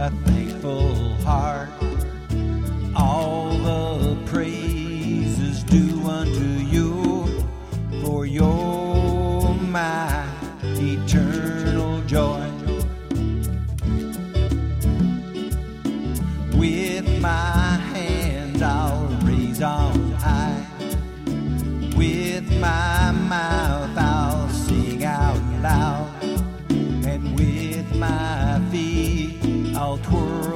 a thankful heart. All the praises due unto you, for you're my eternal joy. With my hands I'll raise on high, with my mouth I'll sing out loud, and with my feet I'll twirl